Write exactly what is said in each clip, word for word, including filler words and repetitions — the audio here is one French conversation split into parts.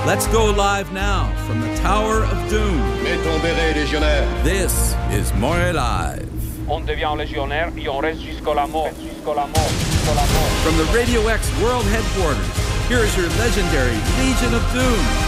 Let's go live now from the Tower of Doom. Mets ton béret, légionnaire. This is Montréal Live. On devient légionnaire et on reste jusqu'à la mort, jusqu'à la mort, jusqu'à la mort. From the Radio X World Headquarters, here is your legendary Legion of Doom.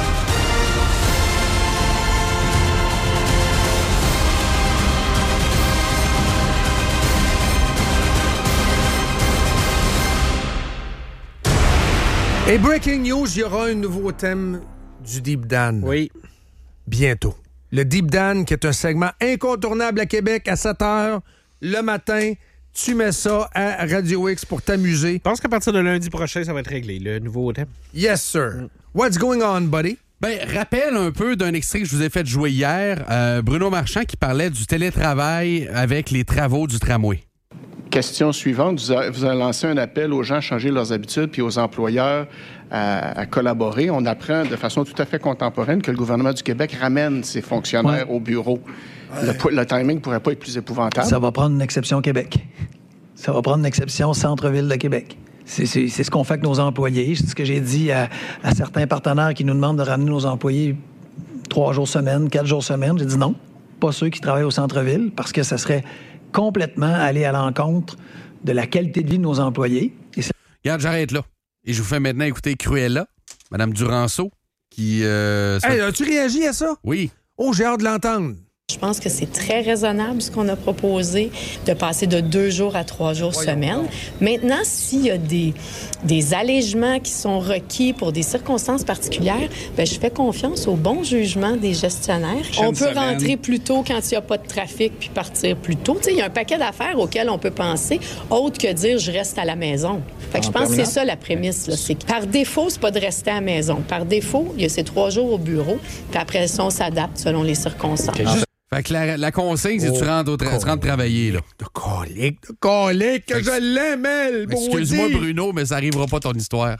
Et breaking news, il y aura un nouveau thème du Deep Dan. Oui. Bientôt. Le Deep Dan, qui est un segment incontournable à Québec à sept heures le matin. Tu mets ça à Radio X pour t'amuser. Je pense qu'à partir de lundi prochain, ça va être réglé, le nouveau thème. Yes, sir. Mm. What's going on, buddy? Ben, rappel un peu d'un extrait que je vous ai fait jouer hier. Euh, Bruno Marchand qui parlait du télétravail avec les travaux du tramway. Question suivante, vous avez, vous avez lancé un appel aux gens à changer leurs habitudes puis aux employeurs à, à collaborer. On apprend de façon tout à fait contemporaine que le gouvernement du Québec ramène ses fonctionnaires ouais. au bureau. Ouais. Le, le timing ne pourrait pas être plus épouvantable. Ça va prendre une exception Québec. Ça va prendre une exception centre-ville de Québec. C'est, c'est, c'est ce qu'on fait avec nos employés. C'est ce que j'ai dit à, à certains partenaires qui nous demandent de ramener nos employés trois jours semaine, quatre jours semaine. J'ai dit non, pas ceux qui travaillent au centre-ville, parce que ça serait complètement aller à l'encontre de la qualité de vie de nos employés. Et ça... Regarde, j'arrête là. Et je vous fais maintenant écouter Cruella, Mme Duranceau, qui... Euh, ça... Hey, as-tu réagi à ça? Oui. Oh, j'ai hâte de l'entendre. Je pense que c'est très raisonnable ce qu'on a proposé, de passer de deux jours à trois jours Voyons semaine. Donc. Maintenant, s'il y a des, des allègements qui sont requis pour des circonstances particulières, bien, je fais confiance au bon jugement des gestionnaires. On peut semaine. rentrer plus tôt quand il n'y a pas de trafic puis partir plus tôt. Tu sais, il y a un paquet d'affaires auxquelles on peut penser, autre que dire je reste à la maison. Fait que je pense que c'est ça la prémisse. Là. C'est que par défaut, c'est pas de rester à la maison. Par défaut, il y a ces trois jours au bureau, puis après ça, on s'adapte selon les circonstances. Okay. Fait que la, la consigne, c'est que oh, tu rentres, au tra- tu rentres travailler, là. De colique, de colique, que je l'aime, elle, excuse-moi, Bruno, mais ça arrivera pas ton histoire.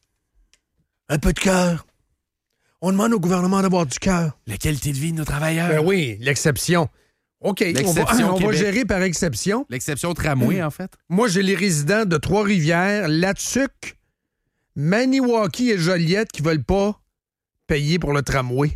Un peu de cœur. On demande au gouvernement d'avoir du cœur. La qualité de vie de nos travailleurs. Ben oui, l'exception. OK, l'exception on, va, on va gérer par exception. L'exception tramway, en fait. Moi, j'ai les résidents de Trois-Rivières, Latuc, Maniwaki et Joliette qui veulent pas payer pour le tramway.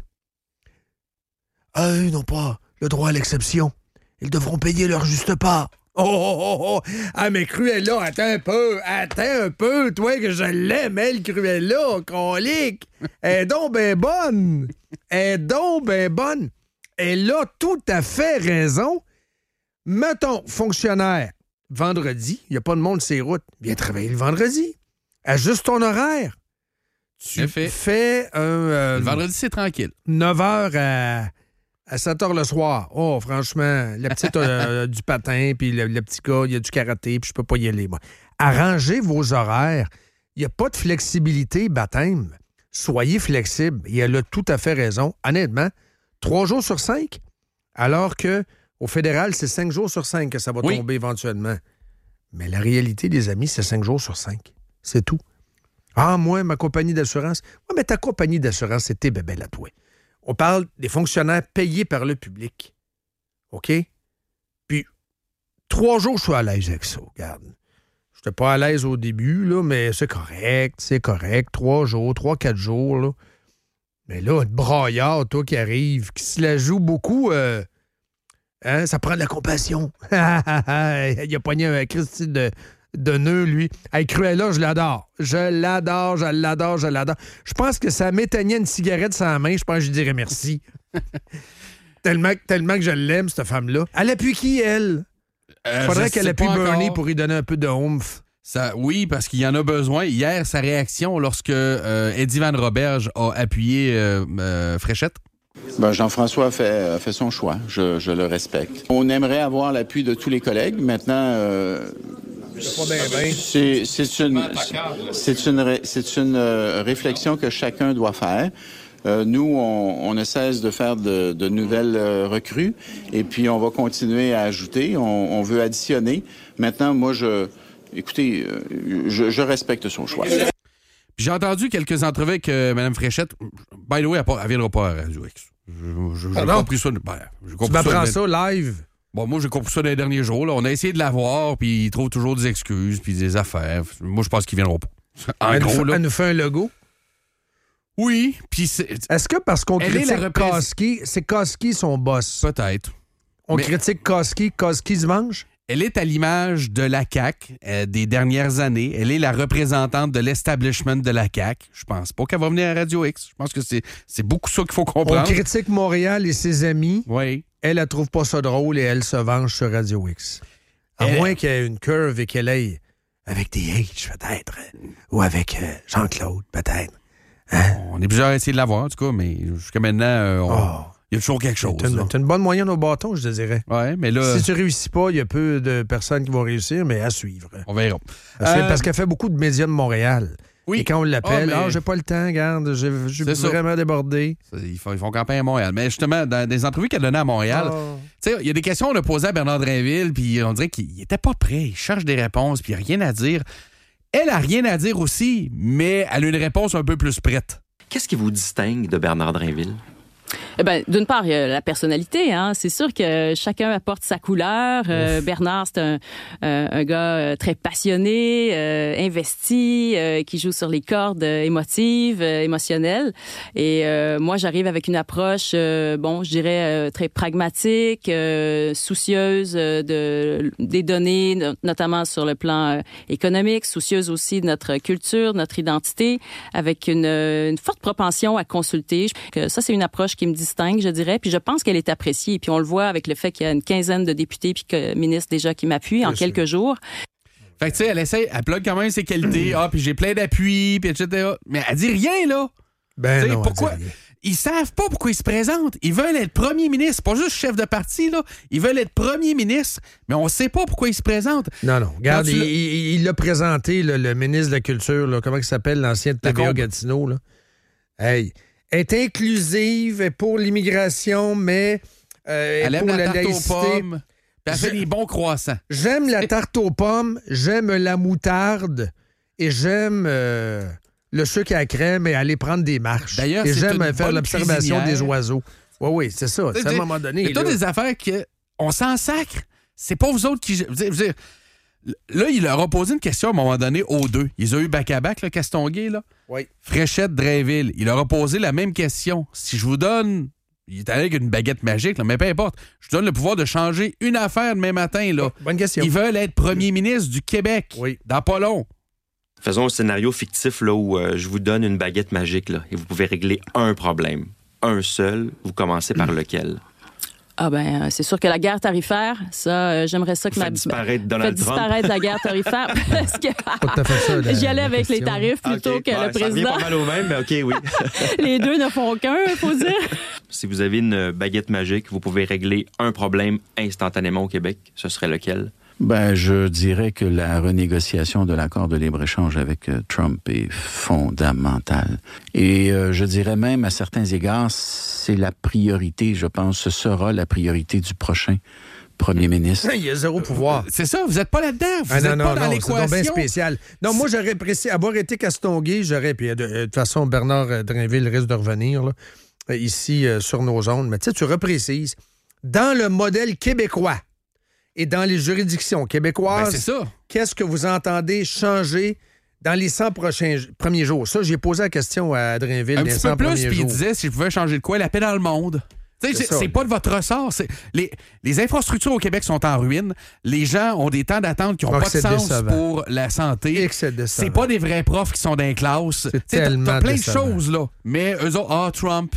Ah, eux n'ont pas le droit à l'exception. Ils devront payer leur juste part. Oh, oh, oh, oh! Ah, mais Cruella, attends un peu, attends un peu, toi, que je l'aime, elle, Cruella, colique! Elle est donc ben bonne! Elle est donc ben bonne! Elle a tout à fait raison. Mettons, fonctionnaire, vendredi, il n'y a pas de monde sur les routes. Viens travailler le vendredi. Ajuste ton horaire. Tu fait. fais un... Euh, le vendredi, c'est tranquille. neuf heures à... À sept heures le soir, oh, franchement, la petite euh, du patin, puis le, le petit gars, il y a du karaté, puis je peux pas y aller. Moi. Arrangez vos horaires. Il n'y a pas de flexibilité, baptême. Soyez flexible. Et elle a tout à fait raison. Honnêtement, trois jours sur cinq, alors que au fédéral, c'est cinq jours sur cinq que ça va oui. tomber éventuellement. Mais la réalité, les amis, c'est cinq jours sur cinq. C'est tout. Ah, moi, ma compagnie d'assurance. Oui, mais ta compagnie d'assurance, c'est tes bébés à toi. On parle des fonctionnaires payés par le public. OK? Puis, trois jours, je suis à l'aise avec ça. Regarde. Je n'étais pas à l'aise au début, là, mais c'est correct, c'est correct. Trois jours, trois, quatre jours, là. Mais là, le braillard, toi, qui arrive, qui se la joue beaucoup, euh, hein, ça prend de la compassion. Il a pogné un Christy de... de nœud, lui. Hey, Cruella, je l'adore. Je l'adore, je l'adore, je l'adore. Je pense que ça m'éteignait une cigarette sans la main. Je pense que je dirais merci. tellement, tellement que je l'aime, cette femme-là. Elle appuie qui, elle? Euh, Faudrait qu'elle appuie Bernie pour lui donner un peu de oomph. Ça, oui, parce qu'il y en a besoin. Hier, sa réaction lorsque euh, Eddie Van Roberge a appuyé euh, euh, Fréchette. Ben, Jean-François a fait, a fait son choix. Je, je le respecte. On aimerait avoir l'appui de tous les collègues. Maintenant... Euh, C'est, c'est une, c'est une, c'est une réflexion que chacun doit faire. Euh, nous, on, on ne cesse de faire de, de nouvelles euh, recrues et puis on va continuer à ajouter. On, on veut additionner. Maintenant, moi, je, écoutez, je, je respecte son choix. Puis j'ai entendu quelques entrevues avec euh, Mme Fréchette. By the way, elle ne viendra pas à Radio X. J'ai ah compris ça. Ben, j'ai compris tu m'apprends ça, ça live? Bon, moi, j'ai compris ça dans les derniers jours. Là. On a essayé de l'avoir, puis il trouve toujours des excuses, puis des affaires. Moi, je pense qu'ils viendront pas. En elle, gros, nous fait, là. Elle nous fait un logo? Oui, puis c'est... Est-ce que parce qu'on Elle est critique la représ- Koski, c'est Koski son boss? Peut-être. On Mais- critique Koski, Koski se mange? Elle est à l'image de la C A Q euh, des dernières années. Elle est la représentante de l'establishment de la C A Q. Je pense pas qu'elle va venir à Radio X. Je pense que c'est, c'est beaucoup ça qu'il faut comprendre. On critique Montréal et ses amis. Oui. Elle, elle trouve pas ça drôle et elle se venge sur Radio X. À Elle- moins qu'il y ait une curve et qu'elle aille avec des H, peut-être. Ou avec euh, Jean-Claude, peut-être. Hein? On est plusieurs à essayer de l'avoir, en tout cas, mais jusqu'à maintenant, euh, on- Oh. il y a toujours quelque chose. T'as une, là. t'as une bonne moyenne au bâton, je te dirais. Ouais, mais là, Si tu réussis pas, il y a peu de personnes qui vont réussir, mais à suivre. on verra. À suivre, Euh, Parce qu'elle fait beaucoup de médias de Montréal. Oui. Et quand on l'appelle, Ah, ah, mais- j'ai pas le temps, regarde, j'ai- je suis C'est ça. vraiment débordé. Ils font, ils font campagne à Montréal. Mais justement, dans des entrevues qu'elle donnait à Montréal, Ah. tu sais, il y a des questions qu'on a posées à Bernard Drinville, puis on dirait qu'il était pas prêt. Il cherche des réponses, puis il n'a rien à dire. Elle a rien à dire aussi, mais elle a une réponse un peu plus prête. Qu'est-ce qui vous distingue de Bernard Drinville? Eh ben, d'une part, il y a la personnalité. Hein. C'est sûr que chacun apporte sa couleur. Euh, Bernard, c'est un, euh, un gars euh, très passionné, euh, investi, euh, qui joue sur les cordes euh, émotives, euh, émotionnelles. Et euh, moi, j'arrive avec une approche, euh, bon, je dirais euh, très pragmatique, euh, soucieuse euh, de des données, no- notamment sur le plan euh, économique, soucieuse aussi de notre culture, de notre identité, avec une, euh, une forte propension à consulter. Je- que ça, c'est une approche qui me distingue, je dirais. Puis je pense qu'elle est appréciée. Puis on le voit avec le fait qu'il y a une quinzaine de députés puis que ministres déjà qui m'appuient en Bien sûr. quelques jours. Fait que, tu sais, elle essaie, elle plug quand même ses qualités. Ah, puis j'ai plein d'appui, puis et cetera. Mais elle dit rien, là. Ben Tu sais, non, pourquoi? elle dit rien. Ils savent pas pourquoi ils se présentent. Ils veulent être premier ministre. C'est pas juste chef de parti, là. Ils veulent être premier ministre, mais on sait pas pourquoi ils se présentent. Non, non. Regarde, Quand tu il, l'as- il- il l'a présenté, là, le ministre de la Culture, là, comment il s'appelle, l'ancien de T V A Lacombe. Gatineau. Là. Hey, est inclusive, est pour l'immigration, mais euh, est Elle aime pour la la tarte aux laïcité. pommes. Puis elle fait Je- des bons croissants. J'aime la tarte aux pommes, j'aime la moutarde et j'aime euh, le sucre à la crème et aller prendre des marches. D'ailleurs, et c'est j'aime une faire bonne l'observation cuisinière. des oiseaux. Oui, oui, c'est ça. C'est à un moment donné. Il y a toutes là. des affaires que on s'en sacre. C'est pas vous autres qui. Je veux dire, je veux dire, là, il leur a posé une question à un moment donné aux deux. Ils ont eu back-à-back, le Castonguay, là. Oui. Fréchette, Drainville. Il leur a posé la même question. Si je vous donne. Il est allé avec une baguette magique, là, mais peu importe. Je vous donne le pouvoir de changer une affaire demain matin, là. Bonne question. Ils veulent être premier ministre du Québec. Oui. Dans pas long. Faisons un scénario fictif là, où euh, je vous donne une baguette magique là, et vous pouvez régler un problème. Un seul. Vous commencez par lequel? Ah ben, euh, c'est sûr que la guerre tarifaire, ça, euh, j'aimerais ça que Faites ma... disparaître Faites Donald Trump. disparaître la guerre tarifaire parce que Pas tout à fait ça, la- j'y allais la avec les question. tarifs plutôt Ok, que ouais, le Ça revient président. pas mal au même, mais OK, oui. Les deux ne font qu'un, il faut dire. Si vous avez une baguette magique, vous pouvez régler un problème instantanément au Québec. Ce serait lequel? Ben, je dirais que la renégociation de l'accord de libre-échange avec euh, Trump est fondamentale. Et euh, je dirais même, à certains égards, c'est la priorité, je pense, ce sera la priorité du prochain premier ministre. Il y a zéro pouvoir. C'est ça, vous êtes pas là-dedans. Vous Ah, êtes non, pas non, dans non, c'est donc bien l'équation. spécial. Non, moi, j'aurais apprécié avoir été Castonguay, j'aurais, puis euh, de, euh, de toute façon, Bernard euh, Drinville risque de revenir là, euh, ici euh, sur nos ondes. Mais tu sais, tu reprécises, dans le modèle québécois et dans les juridictions Ben, québécoises, c'est ça. qu'est-ce que vous entendez changer dans les cent prochains premiers jours? Ça, j'ai posé la question à Drinville Un les petit cent peu plus, premiers puis il jours. disait si je pouvais changer de quoi, la paix dans le monde. Tu sais, C'est C'est ça. c'est pas de votre ressort. c'est- Les, les infrastructures au Québec sont en ruine. Les gens ont des temps d'attente qui n'ont Ah, pas que de c'est sens décevant. pour la santé. Et que c'est décevant. C'est pas des vrais profs qui sont dans les classes. C'est Tu sais, t'as- tellement T'as plein décevant. de choses, là. Mais eux autres, ah, Trump,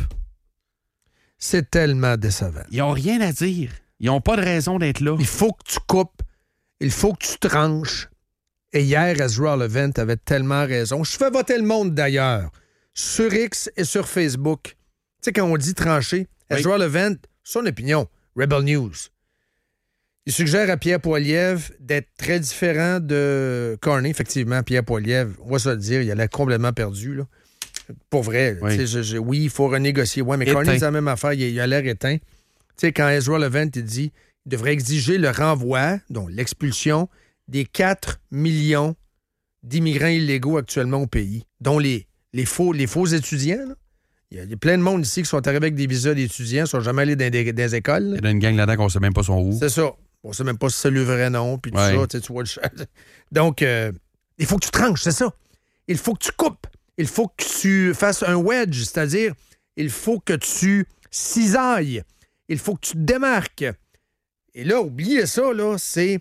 C'est tellement décevant. ils ont rien à dire. Ils ont pas de raison d'être là. Il faut que tu coupes. Il faut que tu tranches. Et hier, Ezra Levant avait tellement raison. Je fais voter le monde, d'ailleurs, sur X et sur Facebook. Tu sais, quand on dit trancher, Oui. Ezra Levant, son opinion, Rebel News. Il suggère à Pierre Poilievre d'être très différent de Carney. Effectivement, Pierre Poilievre, on va se le dire, il allait complètement perdu, là. Pour vrai. Oui. Tu sais, je- je- oui, il faut renégocier. Ouais, mais Éteint. Carney, c'est la même affaire. Il, il a l'air éteint. Tu sais, quand Ezra Levant, il dit il devrait exiger le renvoi, donc l'expulsion, des quatre millions d'immigrants illégaux actuellement au pays, dont les, les, faux, les faux étudiants. là. Il y, a, il y a plein de monde ici qui sont arrivés avec des visas d'étudiants, ne sont jamais allés dans des, des écoles. là. Il y a une gang là-dedans qu'on sait même pas son où. C'est ça. On sait même pas si c'est le vrai nom, puis tout Ouais. ça, tu sais, tu vois le chat. Donc, euh, il faut que tu tranches, c'est ça. Il faut que tu coupes. il faut que tu fasses un wedge, c'est-à-dire, il faut que tu cisailles. Il faut que tu te démarques. Et là, oubliez ça, là, c'est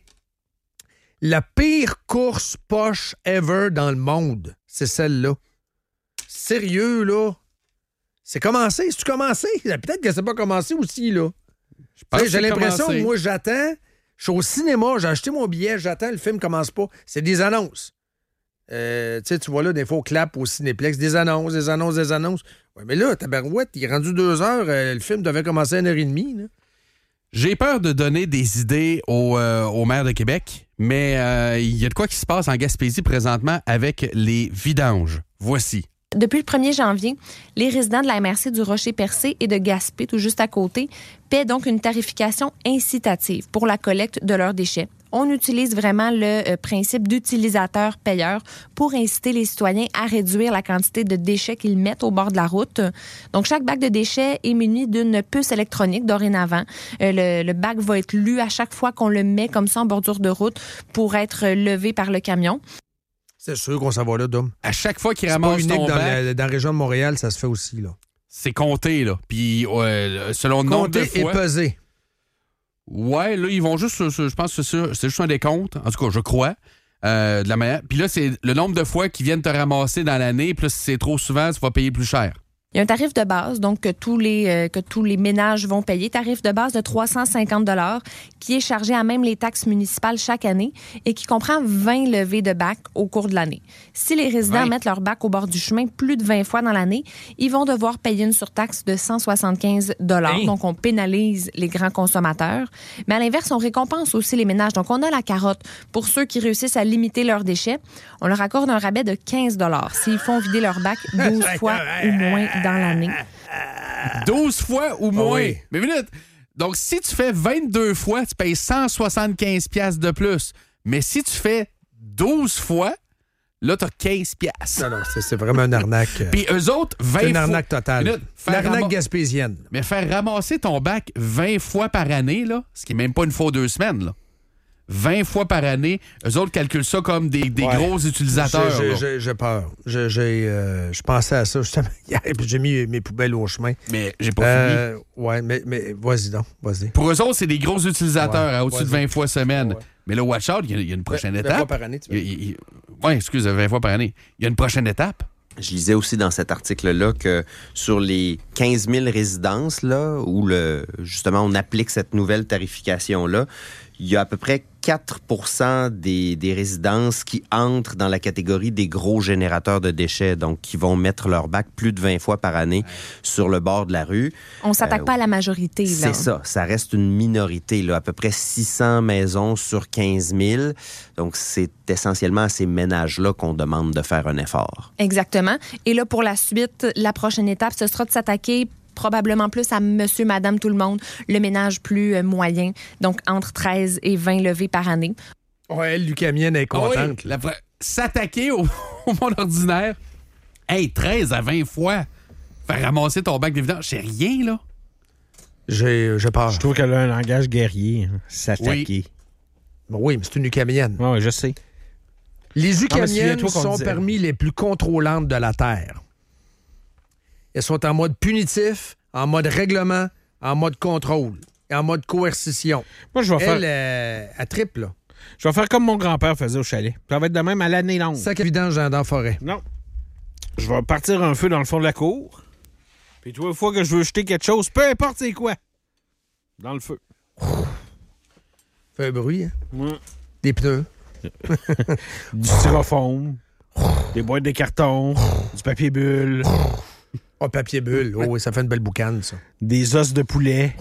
la pire course poche ever dans le monde. C'est celle-là. Sérieux, là. C'est commencé. C'est-tu commencé? Peut-être que c'est pas commencé aussi, là. Je pense que j'ai c'est l'impression commencé. que moi, j'attends. Je suis au cinéma, j'ai acheté mon billet, j'attends, le film commence pas. C'est des annonces. Euh, tu sais, tu vois là, des fois, au clap, au Cinéplex, des annonces, des annonces, des annonces. Ouais, mais là, tabarouette, il est rendu deux heures, euh, le film devait commencer à une heure et demie, là. J'ai peur de donner des idées au, euh, au maire de Québec, mais euh, il y a de quoi qui se passe en Gaspésie présentement avec les vidanges. Voici. Depuis le premier janvier, les résidents de la M R C du Rocher-Percé et de Gaspé, tout juste à côté, paient donc une tarification incitative pour la collecte de leurs déchets. On utilise vraiment le euh, principe d'utilisateur-payeur pour inciter les citoyens à réduire la quantité de déchets qu'ils mettent au bord de la route. Donc, chaque bac de déchets est muni d'une puce électronique dorénavant. Euh, le, le bac va être lu à chaque fois qu'on le met comme ça en bordure de route pour être levé par le camion. C'est sûr qu'on s'en va là, Dom. À chaque fois qu'il C'est ramasse pas unique ton dans, bac, la, dans la région de Montréal, ça se fait aussi, là. c'est compté, là. Puis, euh, selon le nombre de Compter et fois... peser. Ouais, là, ils vont juste, je pense que c'est, ça, c'est juste un décompte, en tout cas, je crois, euh, de la manière. Puis là, c'est le nombre de fois qu'ils viennent te ramasser dans l'année, puis là, si c'est trop souvent, tu vas payer plus cher. Il y a un tarif de base, donc que tous les euh, que tous les ménages vont payer, tarif de base de trois cent cinquante dollars, qui est chargé à même les taxes municipales chaque année et qui comprend vingt levées de bac au cours de l'année. Si les résidents vingt. mettent leur bac au bord du chemin plus de vingt fois dans l'année, ils vont devoir payer une surtaxe de cent soixante-quinze dollars. Hey. Donc, on pénalise les grands consommateurs. Mais à l'inverse, on récompense aussi les ménages. Donc, on a la carotte pour ceux qui réussissent à limiter leurs déchets. On leur accorde un rabais de quinze dollars s'ils font vider leur bac douze fois ou moins dans l'année. douze fois ou moins. oui. Mais minute. Donc, si tu fais vingt-deux fois, tu payes cent soixante-quinze piastres de plus. Mais si tu fais douze fois, là, t'as quinze piastres. Non, non, c'est, c'est vraiment une arnaque. Puis eux autres, vingt C'est une fois... arnaque totale. Minute, faire L'arnaque rama- gaspésienne. Mais faire ramasser ton bac vingt fois par année, là, ce qui n'est même pas une fois deux semaines, là. vingt fois par année, eux autres calculent ça comme des, des Ouais. gros utilisateurs. J'ai, là. j'ai, j'ai, j'ai peur. J'ai, j'ai, euh, je pensais à ça justement hier, puis j'ai mis mes poubelles au chemin. Mais j'ai pas Euh, fini. ouais, mais, mais vas-y donc, vas-y. Pour eux autres, c'est des gros utilisateurs Ouais, à au-dessus de vas-y. vingt fois semaine. Ouais. Mais là, watch out, il y a, il y a une prochaine vingt- vingt étape. fois par année, tu veux Il y a- il y a- ouais, excuse, vingt fois par année. Il y a une prochaine étape. Je lisais aussi dans cet article-là que sur les quinze mille résidences là, où le, justement on applique cette nouvelle tarification-là, il y a à peu près quatre pour cent des, des résidences qui entrent dans la catégorie des gros générateurs de déchets, donc qui vont mettre leur bac plus de vingt fois par année sur le bord de la rue. On s'attaque Euh, pas à la majorité, là. C'est ça, ça reste une minorité, là, à peu près six cents maisons sur quinze mille. Donc, c'est essentiellement à ces ménages-là qu'on demande de faire un effort. Exactement. Et là, pour la suite, la prochaine étape, ce sera de s'attaquer probablement plus à monsieur, madame, tout le monde, le ménage plus euh, moyen, donc entre treize et vingt levées par année. Ouais, elle, Lucamienne, elle est Ah oui, contente. là. la vra- s'attaquer au, au monde ordinaire. Hey, treize à vingt fois. Faire ramasser ton bac de vidange, c'est rien, là. J'ai, j'ai peur. Je trouve qu'elle a un langage guerrier. hein, S'attaquer. Ben oui, mais c'est une Lucamienne. Oui, je sais. Les Non, mais Ucamiennes souviens-toi qu'on sont disait- parmi les plus contrôlantes de la Terre. Elles sont en mode punitif, en mode règlement, en mode contrôle et en mode coercition. Moi, je vais Elle, faire... euh, elle triple, là. Je vais faire comme mon grand-père faisait au chalet. Ça va être de même à l'année longue. Sac à vidange dans la forêt. Non. Je vais partir un feu dans le fond de la cour. Puis toutes les fois que je veux jeter quelque chose, peu importe c'est quoi, dans le feu. Fait un bruit, hein? Ouais. Des pneus. Du styrofoam, des boîtes de carton, du papier bulle, Oh, papier bulle. Oh, oui, ça fait une belle boucane, ça. des os de poulet.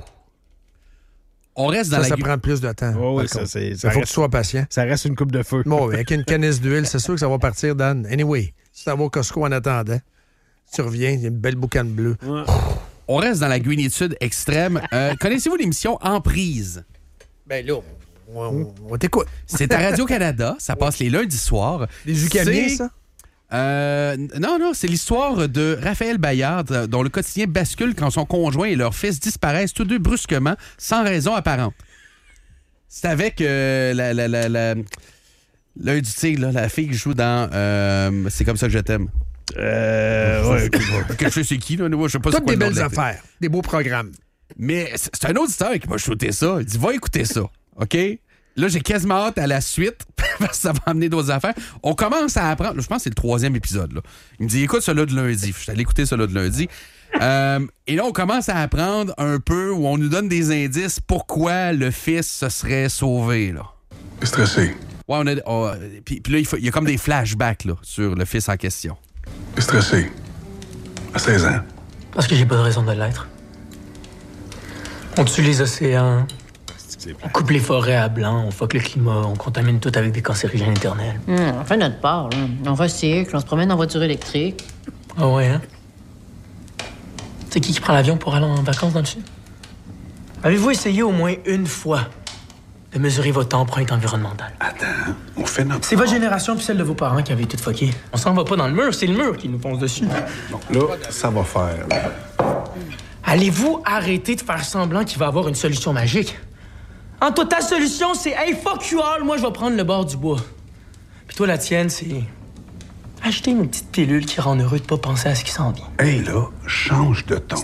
On reste dans Ça, la ça gu- prend plus de temps. Oh, par oui, ça, contre. c'est- Il ça faut que reste- tu sois patient. Ça reste une coupe de feu. Bon, avec une canisse d'huile, c'est sûr que ça va partir, Dan. Anyway, si tu vas au Costco en attendant, tu reviens, il y a une belle boucane bleue. Ouais. On reste dans la greenitude extrême. Euh, connaissez-vous l'émission Emprise? Ben là, on, on- on t'écoute. C'est à Radio-Canada. Ça passe les lundis soirs. Les Ucamiens, C'est- ça? Euh, non, non, c'est l'histoire de Raphaël Bayard, euh, dont le quotidien bascule quand son conjoint et leur fils disparaissent tous deux brusquement, sans raison apparente. C'est avec euh, la, la, la, la- l'œil du tigre, là, la fille qui joue dans euh, C'est comme ça que je t'aime. Euh, ouais, que je sais c'est qui, là. Je sais pas Toutes c'est quoi des le nom belles de la affaires, des beaux programmes. Mais c'est c'est un auditeur qui m'a shooté ça. Il dit, va écouter ça, OK? Là, j'ai quasiment hâte à la suite, parce que ça va amener d'autres affaires. On commence à apprendre, je pense que c'est le troisième épisode, là. Il me dit, écoute celui-là de lundi. Je suis allé écouter celui-là de lundi. Euh, et là, on commence à apprendre un peu, où on nous donne des indices pourquoi le fils se serait sauvé, là. Stressé. Ouais, on a... on- puis, puis là, il, faut- il y a comme des flashbacks, là, sur le fils en question. Stressé. À seize ans. Parce que j'ai pas de raison de l'être. On tue les océans, on coupe les forêts à blanc, on fuck le climat, on contamine tout avec des cancérigènes éternels. Hum, on fait notre part, là. On recycle, on se promène en voiture électrique. Ah ouais, hein? C'est qui qui prend l'avion pour aller en vacances dans le sud? Avez-vous essayé au moins une fois de mesurer votre empreinte environnementale? Attends, on fait notre... C'est votre génération puis celle de vos parents qui avaient tout fucké. On s'en va pas dans le mur, c'est le mur qui nous fonce dessus. Là, ça va faire. là. Allez-vous arrêter de faire semblant qu'il va y avoir une solution magique? En toi, ta solution, c'est « Hey, fuck you all, moi, je vais prendre le bord du bois. » Puis toi, la tienne, c'est... acheter une petite pilule qui rend heureux de pas penser à ce qui s'en vient. Hey, là, change de ton.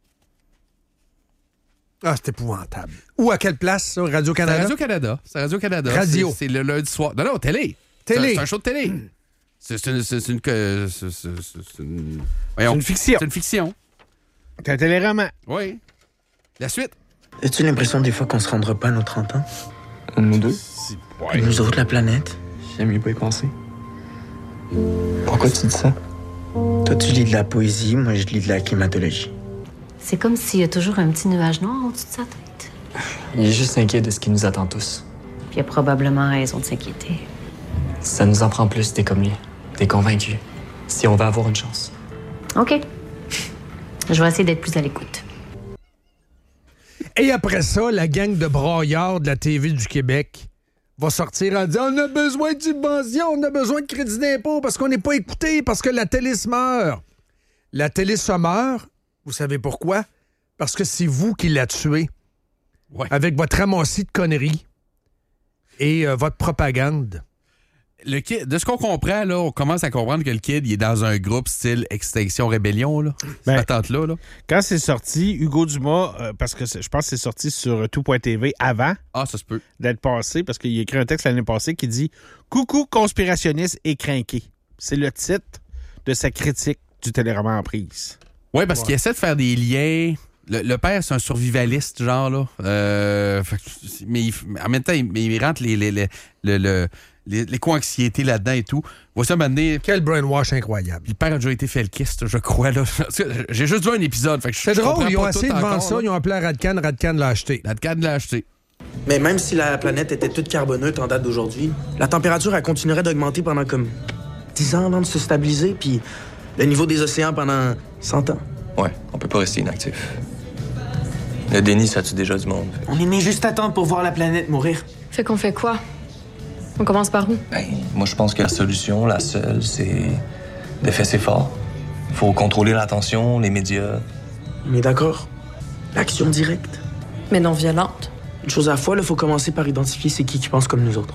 Ah, c'est épouvantable. Ou à quelle place, ça? Radio-Canada? C'est Radio-Canada. C'est Radio-Canada. Radio. C'est c'est le lundi soir. Non, non, télé. Télé. C'est un, c'est un show de télé. C'est c'est une... C'est c'est une... que- c'est- c'est- c'est- c'est une... Voyons. C'est une fiction. C'est une fiction. C'est un téléroman. Oui. La suite. As-tu l'impression des fois qu'on se rendra pas à nos trente ans? Nous deux? Et nous autres, la planète? J'aime mieux pas y penser. Pourquoi tu dis ça? Toi, tu lis de la poésie, moi, je lis de la climatologie. C'est comme s'il y a toujours un petit nuage noir au-dessus de sa tête. Il est juste inquiet de ce qui nous attend tous. Puis il a probablement raison de s'inquiéter. Ça nous en prend plus, t'es comme lui. T'es convaincu. Si on veut avoir une chance. OK. Je vais essayer d'être plus à l'écoute. Et après ça, la gang de braillards de la T V du Québec va sortir en disant « On a besoin de subventions, on a besoin de crédit d'impôt parce qu'on n'est pas écouté, parce que la télé se meurt. » La télé se meurt, vous savez pourquoi? Parce que c'est vous qui la tuez. Ouais. Avec votre ramassis de conneries et euh, votre propagande. Le kid, de ce qu'on comprend, là, on commence à comprendre que le kid, il est dans un groupe style Extinction Rébellion, là. Ben, Cette patente-là, là. Quand c'est sorti, Hugo Dumas, euh, parce que c'est- je pense que c'est sorti sur tout point T V avant Ah, ça se peut. d'être passé, parce qu'il a écrit un texte l'année passée qui dit « Coucou conspirationniste et crinqué ». C'est le titre de sa critique du téléroman en prise. Oui, parce qu'il essaie de faire des liens. Le, le père, c'est un survivaliste, genre, là. Euh, fait que- mais il- en même temps, il, mais il rentre les, les, les, le- le- les, les co-anxiétés là-dedans et tout. Voici un moment donné. Quel brainwash incroyable. Le père a déjà été felkiste, je crois, là. J'ai juste vu un épisode. Fait que je- C'est je drôle, comprends ils ont pas essayé tout de vendre encore, ça, là. ils ont appelé à Radcan, Radcan l'a acheté. Radcan l'a acheté. Mais même si la planète était toute carboneuse en date d'aujourd'hui, la température, elle continuerait d'augmenter pendant comme dix ans avant de se stabiliser, puis le niveau des océans pendant cent ans. Ouais, on peut pas rester inactif. Le déni, ça tue déjà du monde. On est mis juste à temps pour voir la planète mourir. Fait qu'on fait quoi? On commence par où? Ben, moi, je pense que la solution, la seule, c'est de faire ses forts. Faut contrôler l'attention, les médias. On est d'accord. L'action directe. Mais non violente. Une chose à la fois, il faut commencer par identifier c'est qui qui pense comme nous autres.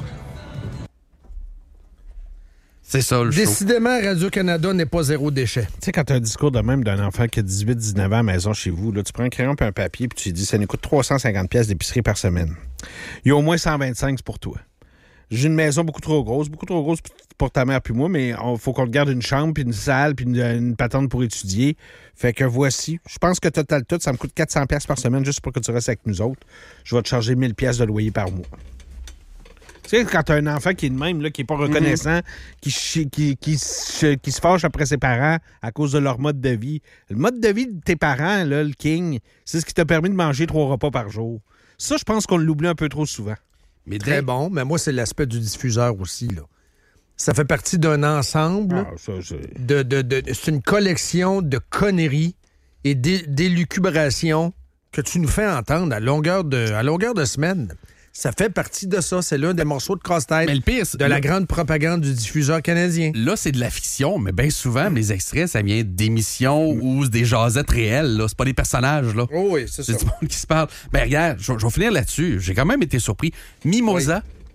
C'est ça, le show. Décidément, Radio-Canada n'est pas zéro déchet. Tu sais, quand tu as un discours de même d'un enfant qui a dix-huit dix-neuf ans à la maison chez vous, là, tu prends un crayon et un papier puis tu lui dis ça nous coûte trois cent cinquante pièces d'épicerie par semaine. Il y a au moins cent vingt-cinq, c'est pour toi. J'ai une maison beaucoup trop grosse, beaucoup trop grosse pour ta mère puis moi, mais il faut qu'on te garde une chambre, puis une salle, puis une, une patente pour étudier. Fait que voici. Je pense que total tout, ça me coûte quatre cents pièces par semaine juste pour que tu restes avec nous autres. Je vais te charger mille pièces de loyer par mois. Tu sais, quand t'as un enfant qui est de même, là, qui est pas reconnaissant, mm-hmm. qui, chi- qui, qui, se- qui se fâche après ses parents à cause de leur mode de vie. Le mode de vie de tes parents, là, le king, c'est ce qui t'a permis de manger trois repas par jour. Ça, je pense qu'on l'oublie un peu trop souvent. Mais très bon, mais moi, c'est l'aspect du diffuseur aussi, là. Ça fait partie d'un ensemble. Ah, ça, c'est... De, de, de, c'est une collection de conneries et d'é- d'élucubrations que tu nous fais entendre à longueur de, à longueur de semaine. Ça fait partie de ça. C'est l'un des morceaux de casse-tête Mais le pire, c'est- de la là- grande propagande du diffuseur canadien. Là, c'est de la fiction, mais bien souvent, les extraits, ça vient d'émissions ou des jasettes réelles. Là. C'est pas des personnages. Là. Oh oui, c'est C'est ça. du monde qui se parle. Ben regarde, je je vais finir là-dessus. J'ai quand même été surpris. Mimosa,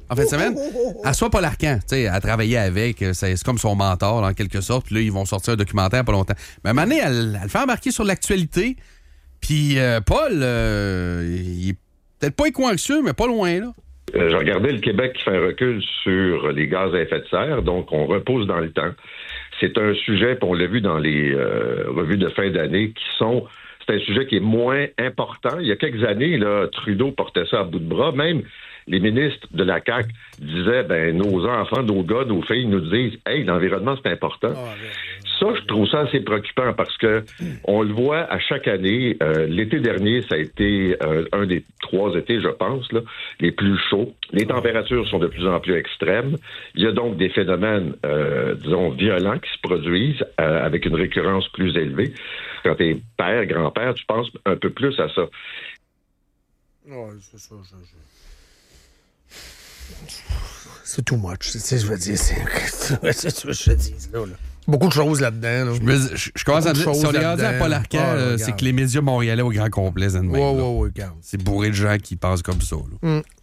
en fin de semaine. Elle soit Paul Arcand, tu sais, à travailler avec, c'est, c'est comme son mentor, en quelque sorte. Puis là, ils vont sortir un documentaire pas longtemps. Mais à un moment donné, elle, elle le fait embarquer sur l'actualité. Puis euh, Paul, euh, il est peut-être pas éco-anxieux, mais pas loin, là. Euh, je regardais le Québec qui fait un recul sur les gaz à effet de serre, donc on repose dans le temps. C'est un sujet, puis on l'a vu dans les euh, revues de fin d'année, qui sont... C'est un sujet qui est moins important. Il y a quelques années, là, Trudeau portait ça à bout de bras. Même les ministres de la C A Q disaient, ben nos enfants, nos gars, nos filles nous disent, hey, l'environnement, c'est important. Oh, ça, je trouve ça assez préoccupant parce que on le voit à chaque année. Euh, l'été dernier, ça a été euh, un des trois étés, je pense, là, les plus chauds. Les températures sont de plus en plus extrêmes. Il y a donc des phénomènes, euh, disons, violents qui se produisent euh, avec une récurrence plus élevée. Quand t'es père, grand-père, tu penses un peu plus à ça. Ouais, c'est ça, c'est ça. C'est too much. C'est, je veux dire, c'est, c'est ce que je te dis, là, là. Beaucoup de choses là-dedans. Là. Je, me, je, je commence à dire, si on est rendu à Paul Arcand, ah, c'est que les médias montréalais au grand complet, ouais, ouais, ouais, regarde. C'est bourré de gens qui pensent comme ça. Là. Mm.